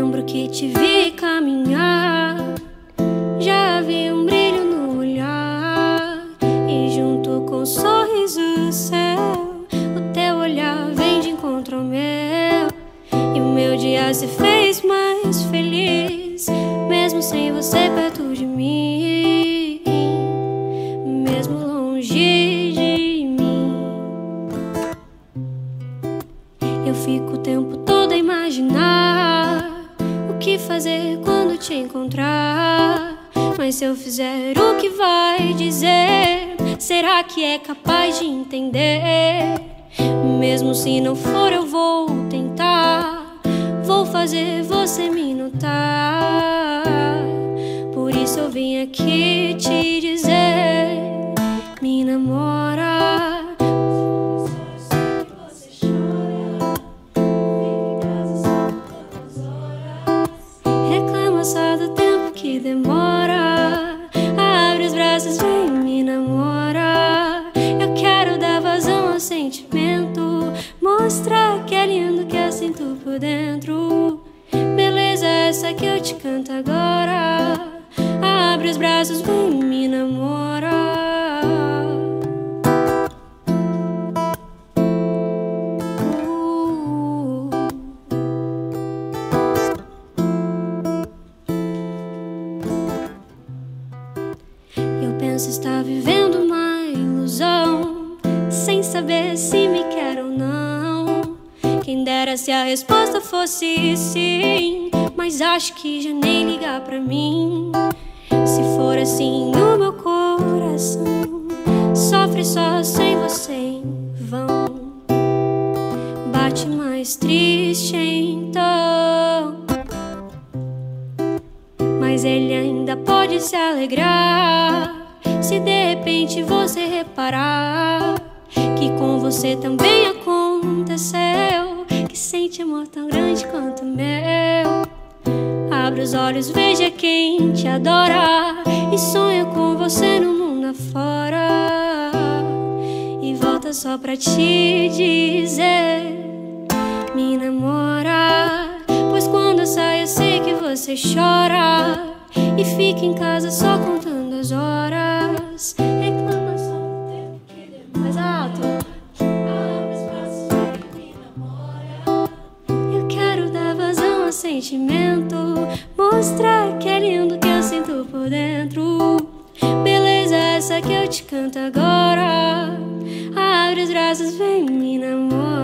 lembro que te vi caminhar, já vi um brilho no olhar, e junto com o sorriso seu, o teu olhar vem de encontro ao meu, e o meu dia se fez mais feliz, mesmo sem você perto de mim, mesmo longe de mim. Eu fico o tempo todo a imaginar o que fazer quando te encontrar, mas se eu fizer, o que vai dizer? Será que é capaz de entender? Mesmo se não for, eu vou tentar, vou fazer você me notar. Por isso eu vim aqui te dizer: me namora. Reclama só do tempo que demora, abre os braços, vem me namora. Eu quero dar vazão ao sentimento, mostrar que é lindo, que eu sinto por dentro. Beleza essa que eu te canto agora, abre os braços, vem me namora. Eu penso estar vivendo uma ilusão, sem saber se me quer ou não. Quem dera se a resposta fosse sim, mas acho que já nem ligar pra mim. Se for assim, o meu coração sofre só sem você em vão, bate mais triste então. Mas ele ainda pode se alegrar, se de repente você reparar que com você também aconteceu, que sente amor tão grande quanto o meu. Abre os olhos, veja quem te adora, e sonha com você no mundo afora. E volta só pra te dizer: me namora. Pois quando eu saio eu sei que você chora, e fica em casa só contando as horas. Reclama só do tempo que demora. Mais alto. Abre os braços e me namora. Eu quero dar vazão ao sentimento, mostrar que é lindo, que eu sinto por dentro. Beleza essa que eu te canto agora, abre os braços, vem me namora.